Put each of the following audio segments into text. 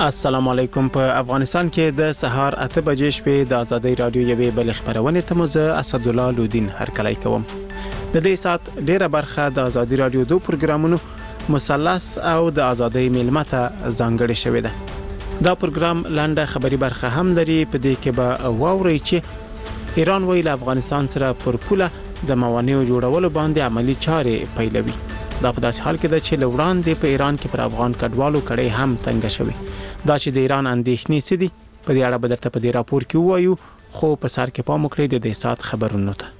السلام علیکم. په افغانستان کې د سهار 8 بجې شپې د ازادي رادیو یوې بل خبرونه ته مزه اسد الله لودین هرکلی کوم. د دې سات ډیره برخه د ازادي رادیو دوه پروګرامونو مثلث او د ازادي ملمته ځانګړي شوې ده. دا پروګرام لاندې خبري برخه هم لري. په دې کې به واوري چې ایران ویل افغانستان سره پر پوله د موانعو جوړولو باندې عملی چارې پیلوي. دا په داسې حال کې ده چې لوړاندې په ایران کې پر افغان کډوالو کړي هم تنګ شوی. دا چې د ایران اندېښنې څه دي په دې اړه به درته په دې راپور کې وایو، خو په سر کې پام وکړئ د دې سات خبرونو ته.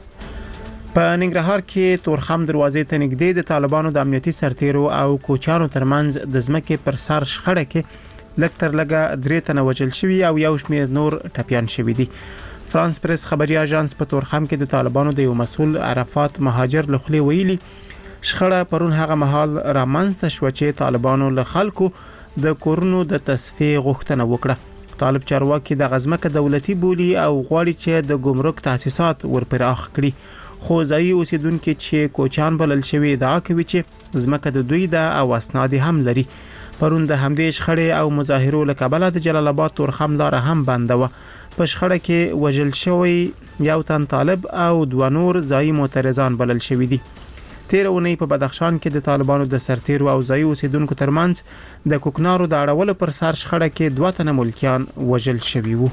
په ننګرهار کې تورخم دروازې ته نږدې د طالبانو د امنیتي سرتیرو او کوچانو ترمنځ د ځمکې پر سر شخړه کې لږ تر لږه 3 تنه وژل شوي او یو شمېر نور ټپیان شوي دي. فرانس پریس خبري اژانس په تورخم کې د طالبانو د یو مسول عرفات مهاجر لخوا ویلي شخړه پرون هغه مهال رامنځته شو چې طالبانو له خلکو د کورونو د تصفیه غوښتنه وکړه. طالب چارواکي د غزمکه دولتي بولی او غواړي چې د ګمرک تاسیسات ورپراخ کړي، خو ځایي اوسیدونکو چې کوچان بلل شوی دا کوي چې زمکه د دوی د او اسناد هم لري. پرون د همدې شخړې او مظاهرو له کبله د جلال آباد تورخم لار هم بنده و. په شخړه کې وژل شوی یو تن طالب او 2 نور ځایي معترضان بلل شوی دي. تیر اونۍ په بدخشان کې د طالبانو د سرتیرو او ځایي اوسیدونکو ترمنځ د کوکنارو د اړولو پر سر شخړه کې 2 تنه ملکیان وژل شوي وو.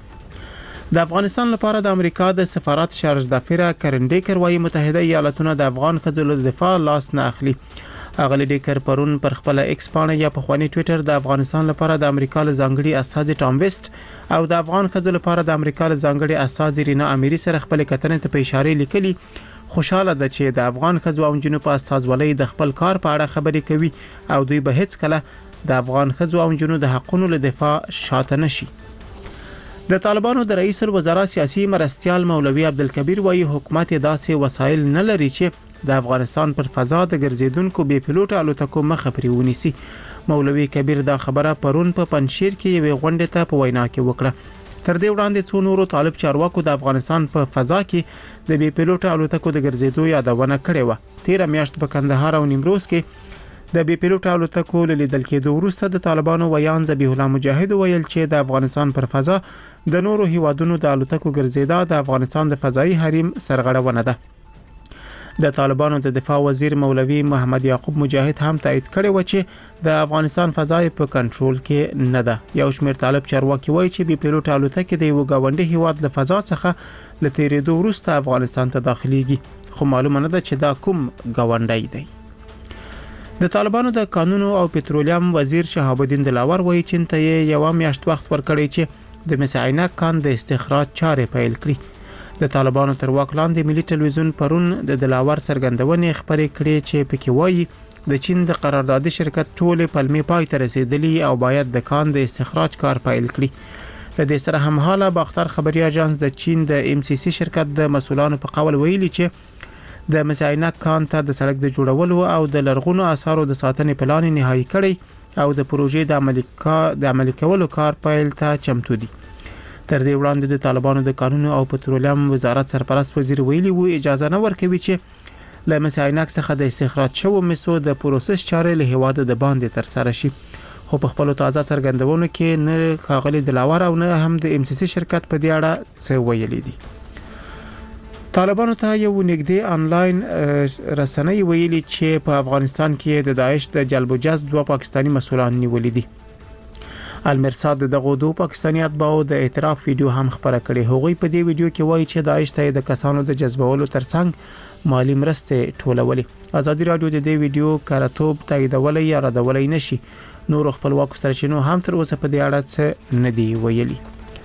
د افغانستان لپاره د امریکا د سفارت شارج دافیره کرنډیکر وايي متحده ایالاتونه د افغان ښځو د دفاع لاس نه اخلي. اغلی ډیکر پرون پر خپل ایکس پاڼه یا په خواني ټوئیټر د افغانستان لپاره د امریکا له ځانګړي استاذ ټام ویسټ او د افغان ښځو لپاره د امریکا له ځانګړي استاذ رینا اميري سره خپل کتنې ته په اشاره لیکلي خوشاله ده چې د افغان ښځو او نجونو په استازولۍ د خپل کار په اړه خبرې کوي او دوی به هیڅ کله د افغان ښځو او نجونو د حقونو له دفاع شاته نشي. د طالبانو د رئیس الوزرا سیاسي مرستيال مولوي عبدالکبیر وايي حکومت داسې وسایل نه لري چې د افغانستان پر فضا د ګرځیدونکو بې پیلوټ الوتکو مخه پرې ونیسي. مولوي کبیر دا خبره پرون په پنځشیر کې یو غونډه ته په وینا کې وکړه. تر دې وړاندې څو نورو طالب چارواکو د افغانستان په فضا کې د بې پیلوټ الوتکو د ګرځېدو یادونه کړې و. 13 میاشت په کندهار او نیمروز کې د بې پیلوټ الوتکو لیدل کېدو وروسته د طالبانو ویان ذبیح الله مجاهد ویل چې د افغانستان پر فضا د نورو هیوادونو د الوتکو ګرځېدا د افغانستان د فضایي حریم سرغړونه ده. د طالبانو د دفاع وزیر مولوي محمد یعقوب مجاهد هم تایید کړی و چې د افغانستان فضای په کنټرول کې نه ده. یو شمېر طالب چارواکي وایي چې بې پیلوټ الوتکې د یو گاونډي هیواد له فضا څخه له تیرېدو وروسته افغانستان ته داخليږي، خو معلومه نه ده چې دا کوم گاونډی دی. د طالبانو د قانون او پټرولیم وزیر شهاب الدین دلاور وایي چې ته یو میاشت وخت ورکړی چې د مسعینک کان د استخراج چارې پیل کړي. د طالبانو تر واک لاندې ملي ټلویزیون پرون د دلاور څرګندونې خبرې کړې چې پکې وایي د چین د قراردادي شرکت ټولې پلمې پای ته رسیدلي او باید د کان د استخراج کار پیل کړي. د دې سره همحاله باختر خبري اژانس د چین د MCC شرکت د مسولانو په قول ویلي چې د مسعینک کان ته د سړک د جوړولو او د لرغونو آثارو د ساتنې پلان نهایی کړي او د پروژې د عملي کولو کار پیل ته چمتو دي. تر دې وړاندې د طالبانو د قانون او پټرولیم وزارت سرپرست وزیر ویلي وو اجازه نه ورکوي چې له مسعینک څخه د استخراج شوو مسو د پروسس چارې له هواده د باندې تر سره شي. خو په خپل تازه څرګندونو کې نه خاغلی دلاور او نه هم د MCC شرکت په دې اړه څه ویلي دي. طالبانو ته یو نږدې انلاین رسنۍ ویلي چې په افغانستان کې د داعش د جلب و جذب 2 پاکستانی مسؤلان نیولې دي. المرصاد دغه 2 پاکستانی اتباعو د اعتراف ویډیو هم خبره کړې. هغوی په دې ویډیو کې وایي چې داعش ته د کسانو د جذبولو ترڅنګ مالی مرستې ټولولې. ازادي رادیو د دې ویډیو کارتوب تاییدولې یا ردولې نشي. نور خپلواک سرچینو هم تر اوسه په دې اړه څه نه دی ویلي.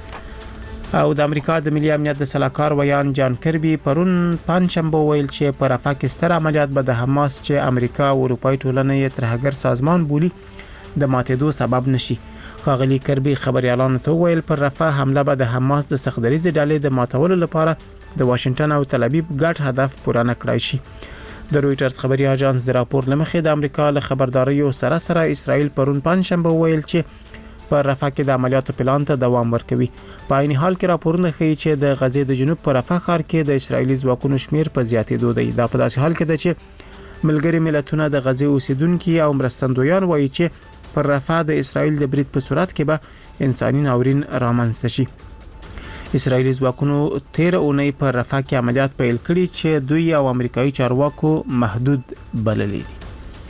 او د امریکا د ملي امنیت د سلاکار ویان جان کربي پرون پنځشنبه ویل چې په رفح کې ستر عملیات به د حماس چې امریکا او اروپای ټولنې ترهګر سازمان بولي د ماتېدو سبب نشي. خاغلی کربي خبريالانو ته ویل پر رفح حمله به د حماس د سخدریزي ډلې د ماتولو لپاره د واشنگټن او تل ابیب ګډ هدف پوره نه کړای شي. د رويټرز خبري اژانس د راپور لمخې د امریکا له خبرداري سره اسرائیل پرون پنځشنبه ویل چې پر رفح کې د عملیاتو پلان ته دوام ورکوي. په عین حال کې راپورونه ښیي چې د غزې د جنوب پر رفح ښار کې د اسرایلی ځواکونو شمیر په زیاتېدو دی. دا په داسې حال کې ده چې ملګری ملتونه د غزې اوسیدونکو او مرستندویان وایي چې پر رفح د اسرایل د برید په صورت کې به انساني ناورین رامنځته شي. اسرایلی ځواکونو 13 اونۍ پر رفح کې عملیات پیل کړي چې دوی او امریکایي چارواکو محدود بللي دي.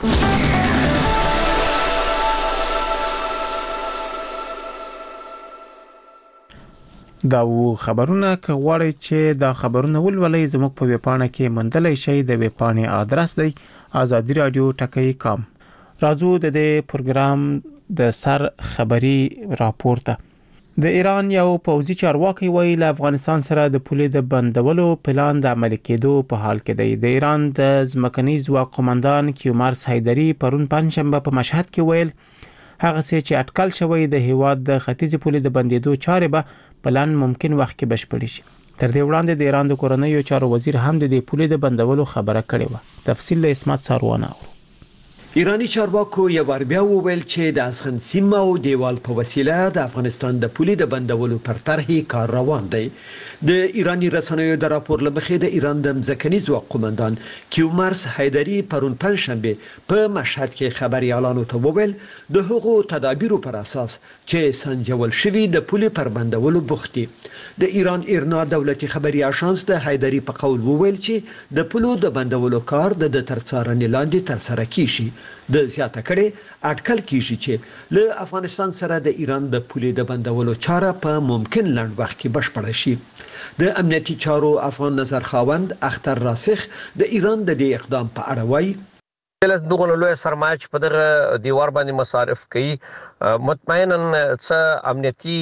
دا و خبرونه کغواړي چې دا خبرونه ولولئ زموږ په ویبپاڼه کې موندلای شئ. د ویبپاڼې آدرس دی آزادی رادیو ټکی.com. راځو د دې پروګرام د سر خبري راپورته. د ایران یو پوځي چارواکي ویلي له افغانستان سره د پولې د بندولو پلان د عملي کېدو په حال کې دی. د ایران د ځمکني ځواک قومندان کیومارس حیدري پرون پنځشنبه په مشهد کې ویل هغه څه چې اټکل شوی د هیواد د ختیځ پولې د بندیدو چارې به پلان ممکن وخت کې بشپړ شي. تر دې وړاندې د ایران د کورنیو چارو وزیر هم د پولې د بندولو خبره کړې و. تفصیل له اسمت ساروانه. ایرانی چارواکو یو بار بیا وویل چې د ازغن سیمه او دیوال په وسیله د افغانستان د پولې د بندولو پر طرحې کار روان دی. د ایرانی رسنیو د راپور لمخې د ایران د ځمکني ځواک قومندان کیومارس حیدري پرون پنځشنبه په مشهد کې خبريالانو ته وویل د هغو تدابیرو پر اساس چې سنجول شوی د پولې پر بندولو بوختي. د ایران ایرنا دولتي خبري اژانس د حیدري په قول وویل چې د پولو د بندولو کار د ترڅارنې لاندې تر سره کیږي. د زیاته کړي اټکل کیږي چې له افغانستان سره د ایران د پولې د بندولو چاره په ممکن لنډ وخت کې بشپړه شي. د امنیتي چارو افغان نظر خاوند اختر راسخ د ایران د دې اقدام په اړه وایي دغه لوی سرمایه په دغه دیوار باندې مصارف کوي مطمئنا څه امنیتي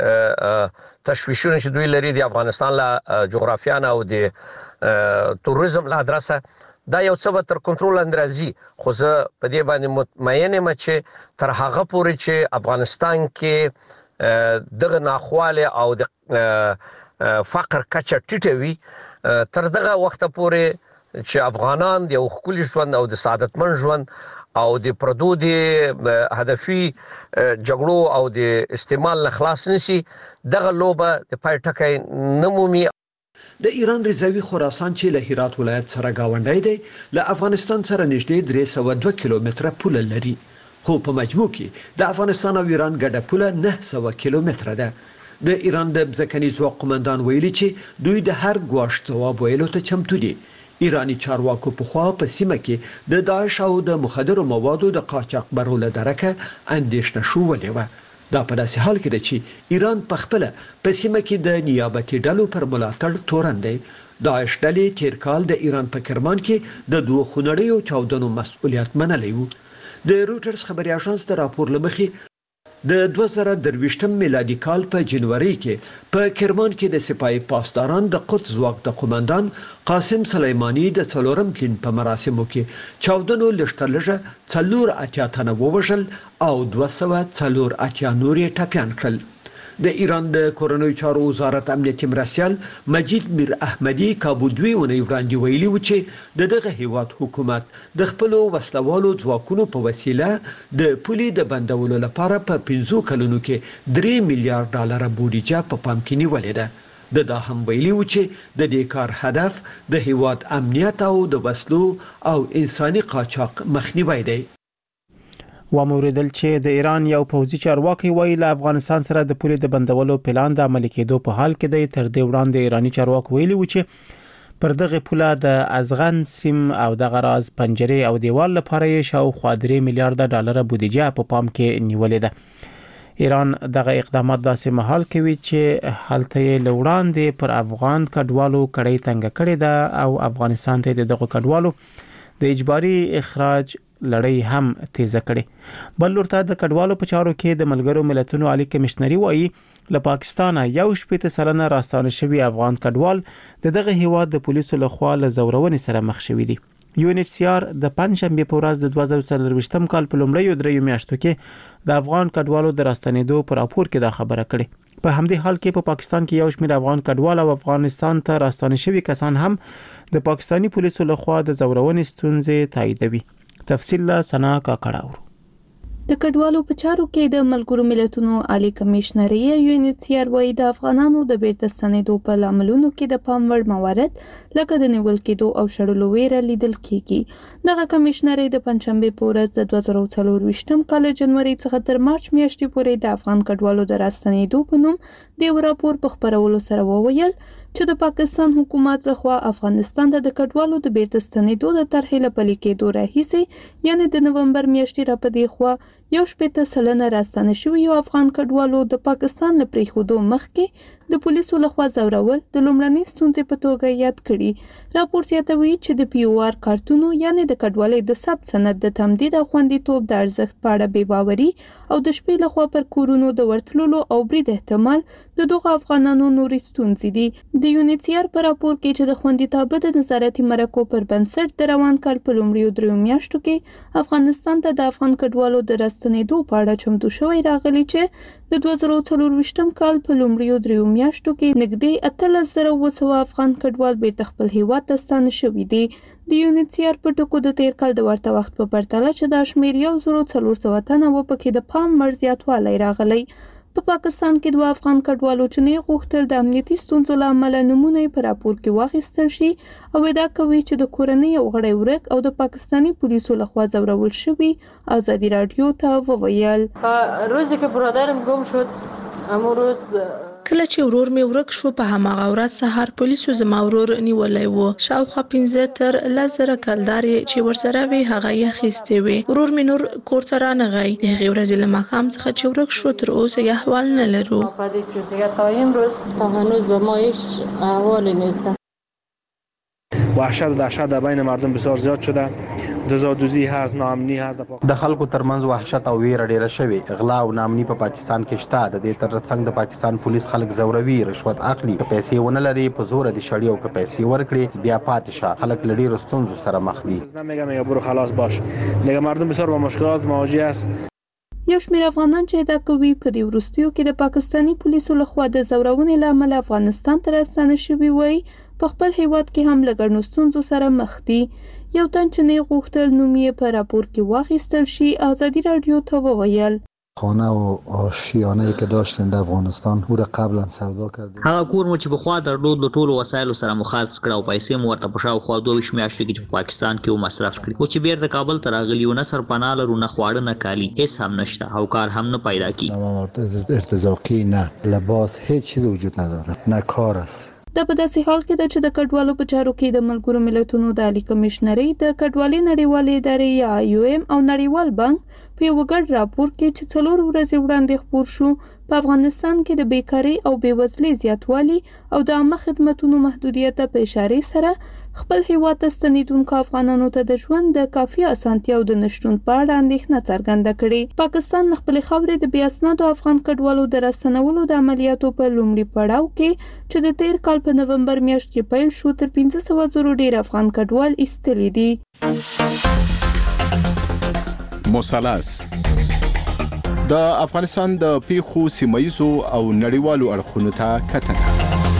تشویشونه چې دوی لري د افغانستان له جغرافیانه او د توریزم له ادرسه دا یو څه به تر کنټرول اندرازي. خو زه په دې باندې مطمئن یم چې تر هغه پورې چې افغانستان کې دغه ناخواله او د فقر کچه ټیټه وي تر دغه وخت پورې چې افغانان د یو ښکلي ژوند او د سعادتمن ژوند او د پردو د هدفي جګړو او د استعمال نه خلاص نشي دغه لوبه د پای ټکی نه مومي. د ایران رضاوي خراسان چې له هرات ولایت سره گاونډی دی له افغانستان سره نږدې 302 کیلومتره پوله لري خو په مجموع کې د افغانستان او ایران ګډه پوله 900 کیلومتره ده. د ایران د ځمکني ځواک قومندان ویلي چې دوی د هر ګواښ ځواب ویلو ته چمتو دي. ایرانی چارواکو په خوا په سیمه کې د داعش او د مخدرو موادو د قاچاقبرو له درکه اندېښنه شوولې وه. دا په داسې حال کې ده چې ایران په خپل په سیمه کې د نیابتي ډلو پر ملاتړ تورن دی. داعش ډلې تیر کال د ایران په کرمان کې د دوه خونړیو چاودنو مسؤلیت منلی و. د روټرز خبري اژانس د راپور لمخې د 2023 میلادي کال په جنوري کې په کرمان کې د سپایي پاسداران د قدس ځواک د قومندان قاسم سلیمانی د څلورم تلین په مراسمو کې چاودنو لشتلجه 4 تنه ووژل او 204 نور ټپيان کړل. د ایران د کورنیو چارو وزارت امنیتي مرستیال مجید میر احمدی کابو 2 اونۍ وړاندې ویلي و چې دغه هیواد حکومت د خپل وسلوالو ځواکونو په وسیله د پولې د بندولو لپاره په 15 کلونو کې 3 میلیارډ ډالر بودیجه په پام کې نیولې ده. دا هم ویلي و چې د دې کار هدف د هیواد امنیت او د وسلو او انساني قاچاق مخنیوی دی. وموردل چې د ایران یو پوځي چارواکي ویلي له افغانستان سره د پولې د بندولو پلان د عملي کېدو په حال کې دی. تر دې وړاندې ایرانی چارواکي ویلي و چې پر دغه پوله د ازغن سیم او د غراز پنجرې او دیوال لپاره یې شاوخوا 3 میلیارډ ډالر بودیجه په پام کې نیولې ده. ایران دغه اقدامات داسې مهال کوي چې حالت یې لوړاندې پر افغان کډوالو کړي تنګ کړي ده او افغانستان ته دغه کډوالو د اجباري اخراج لړۍ هم تیزه کړي. بل ورته د کډوالو په چارو کې د ملګرو ملتونو عالی کمشنري وایي له پاکستان 1.7% راستانه شوی افغان کډوال دغه هیواد د پولیسو لخوا له زورونې سره مخ شوی دي. UNHCR د پنځشنبه په ورځ د 2023 کال په لومړیو 3 میاشتو کې د افغان کډوالو د راستنېدو پر راپور کې دا خبره کړې. په همدې حال کې په پاکستان کې یو شمېر افغان کډوال او افغانستان ته راستانه شوی کسان هم د پاکستانی پولیسو لخوا د زورونې ستونزې تاییدوي. تفصیل لا سنا کا کړهور. د کډوالو په چارو کې د ملګرو ملتونو عالی کمشنري UNHCR وايي د افغانانو د بیرته ستنېدو په لاملونو کې د پام وړ موارد لکه د نیول کېدو او شړلو ویره لیدل کېږي. دغه کمشنري د پنځشنبه په ورځ د 2024 کال جنوري څخه تر مارچ میاشتې پورې د افغان کډوالو د راستنېدو په نوم د یو راپور په خپرولو سره وویل چې د پاکستان حکومت لخوا افغانستان ته د کډوالو د بیرته ستنېدو د طرحې له پلي کېدو راهیسې یعنې د نومبر میاشتې را په دې خوا 1.8% راستنه شوي افغان کډوالو د پاکستان له پریښودو مخکې د پولیسو لخوا ځورول د لومړنۍ ستونزې په توګه یاد کړي. راپور زیاتوي چې د POR کارتونو یعنې د کډوالۍ د ثبت سند د تمدید او خوندیتوب د ارزښت په اړه بې باوري او د شپې لخوا پر کورونو د ورتللو او برید احتمال د دغه افغانانو نوري ستونزې دي. د UNHCR په راپور کې چې د خوندیتابه د نظارتي مرکو پر بنسټ د روان کال په لومړیو 3 میاشتو کې افغانستان ته د افغان کډوالو د راستنېدو په اړه چمتو شوی راغلی چې د 2024 کال په لومړیو 3 میاشتو کې نږدې 18200 افغان کډوال بیرته خپل هیواد ته ستانه شوي دي. د UNHCR په ټکو د تیر کال د ورته وخت په پرتله چې د شمیر 1400 تنه و پکې د پام وړ زیاتوالی راغلی. په پاکستان کې د افغان کډوالو چې نه غوښتل د امنیتي ستونزو له امله نمونه په راپور کې واخیستل شي او ادعا کوي چې د کورنۍ او غړي ورک او د پاکستانی پولیسو لخوا ځورول شوي. آزادی رادیو ته وویل روزی که برادرم گم شد امو روز کله چې ورور می ورک شو په هماغه ورځ سهار پولیسو زما ورور نیولای وو. شاوخوا 15 تر 10 کلداري چې ورسره وی هغه یې خېستې وي. ورور می نور کور ته رانغی. هغه ورځ له ماقام څخه چې ورک شو تر اوسه یې احوال نه لرو. په دې چې دیگه تا امروز تا هنوز به ما هیچ احوالی نیست. وحشت و دهشت در بین مردم بسیار زیاد شده. دزدوزی هست، ناامنی هست. د خلکو ترمنځ وحشت او ویره ډیره شوې. اغلا او ناامني په پاکستان کې شته. د دې ترڅنګ د پاکستان پولیس خلک زوروي، رشوت اخلي، که پیسې ونه لري په زور د شړی او که پیسې ورکړي بیا پاتې شه. خلک له ډیرو ستونزو سره مخ دي. نمیگم برو خلاص باش. دیگه مردم بسیار با مشکلات مواجه است. یو شمېر افغانان چې ادعا کوي په دې وروستیو کې د پاکستانی پولیسو لخوا د زورونې له امله افغانستان ته راستانه شوي وای په خپل هیواد کې هم له ګڼو ستونزو سره مخ دي. یو تن چې نه غوښتل نوم یې په راپور کې واخیستل شي آزادی رادیو ته وویل خانه و آشیانه‌ای که داشتیم در افغانستان او را قبلا سودا کردیم. هغه کور مو چې په خوا درلود له ټولو وسایلو سره مخالص کړه او پیسې مو ورته په شاوخوا 22 میاشتو کې په پاکستان کې مصرف کړي. او چې بیرته کابل ته راغلی و نه سرپناه لرو نه خواړه نه کالي هیڅ هم نشته او کار هم نه پیدا کیږي. ارتزاقی نه لباس هیچ چیز وجود نداره نه کار است. دا په داسې حال کې ده چې د کډوالو په چارو کې د ملګرو ملتونو د عالی کمشنري د کډوالۍ نړیوالې ادارې یا IOM او نړیوال بانک په یو ګډ راپور کې چې 4 ورځې وړاندې خپور شو په افغانستان کې د بیکاری او بیوزلۍ زیاتوالی او د عامه خدماتو محدودیت په اشاره سره خپل هیواد ته ستنیدونکو افغانانو ته د ژوند د کافي اسانتیا او د نشټون په اړه اندېښنه څرګنده کړې. پاکستان خپل خاورې د بې اسنادو افغان کډوالو د راستنولو د عملیاتو په لومړي پړاو کې چې د تیر کال په نومبر میاشت کې پیل شو تر 1500 زره ډیر افغان کډوال ایستلي دي. مثلث د افغانستان د پیښو سیمایزو او نړیوالو اړخونو ته کتنه.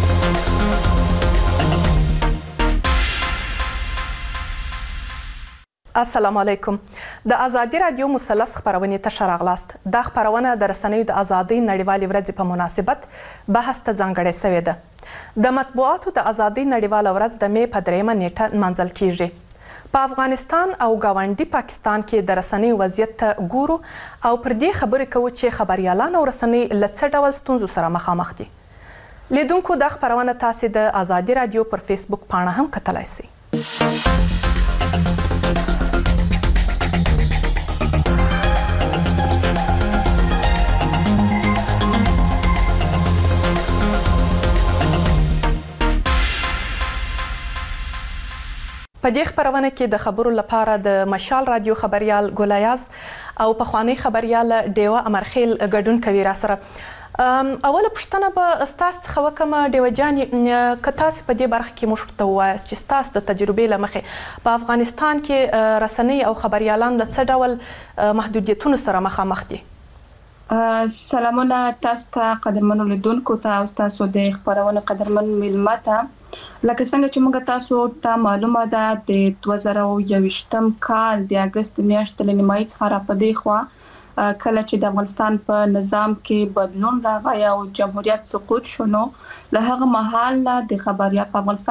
السلام علیکم. د آزادی رادیو مثلث خبرونه ته شراغلاست. د خبرونه د رسنیو د ازادۍ نړیوالې ورځې په مناسبت بحث ته ځانګړې شوې ده. د مطبوعاتو د ازادۍ نړیواله ورځ د می په 3 نیټه نمانځل کیږي. په افغانستان او ګاونډي پاکستان کې د رسنیو وضعیت ته ګورو او پر دې خبرې کوو چې خبريالان او رسنۍ له څه ډول ستونزو سره مخامخ دي. لیدونکو د خبرونه تاسو د آزادی رادیو پر فیسبوک پاڼه هم کتلای شئ. په دې خبرونه کې د خبرو لپاره د مشال رادیو خبريال ګولیاز او پخوانی خبريال ډیوه امرخیل ګډون کوي را سره. اوله پښتنه به ستاسو څخه وکم ډیوه جان که تاسو په دې برخه کې مشورته وایاست چې ستاسو د تجربې لمخې په افغانستان کې رسنۍ او خبريالان د څه ډول محدودیتونو سره مخامخ دي. سلامونه تاسو ته قدرمنو لیدونکو ته او تاسو د خبرونه قدرمن ملمه ته. لکه څنګه چې موږ تاسو ته معلومه ده د 2021 کال د اگست میاشتې له نیمایي څخه را پدې خو کله چې د افغانستان په نظام کې بدلون راغی او جمهوریت سقوط شونه له هغه مهال د خبریا په افغانستان